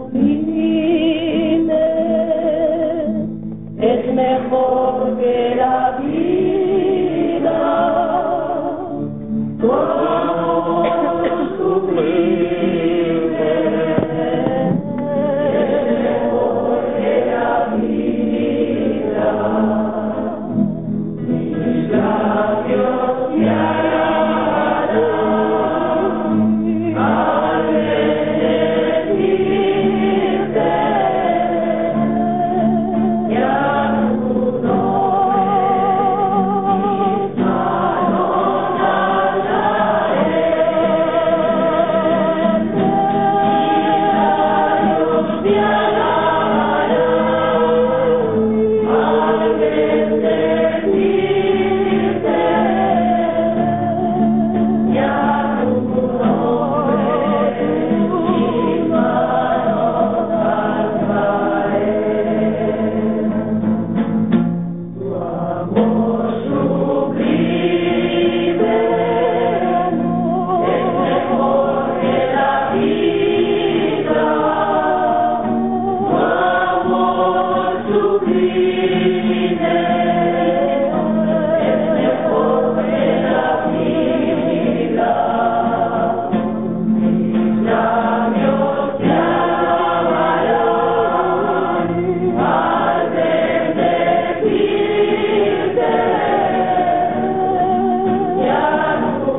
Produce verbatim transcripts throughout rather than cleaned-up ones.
sublime, es mejor que la vida, tu amor sublime, es mejor que la vida, mis labios te alabarán al bendecirte, y a tu nombre mis manos alzaré, mis labios te alabarán al bendecirte, y a tu nombre mis manos alzaré. Tu amor sublime es mejor que la vida, tu amor sublime es mejor que la vida, mis labios te alabarán al bendecirte, y a tu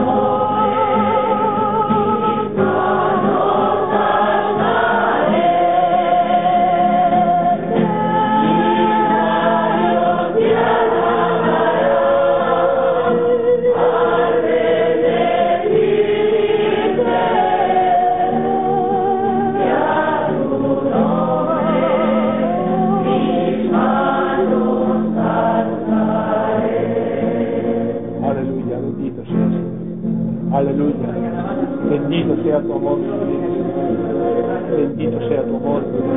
nombre mis manos alzaré, mis labios te alabarán al bendecirte, y a tu nombre mis manos alzaré. Aleluya, bendito sea Señor. Aleluya. Bendito sea tu amor. Bendito sea tu amor.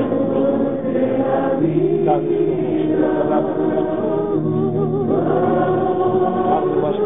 Danos tu amor, Señor. Más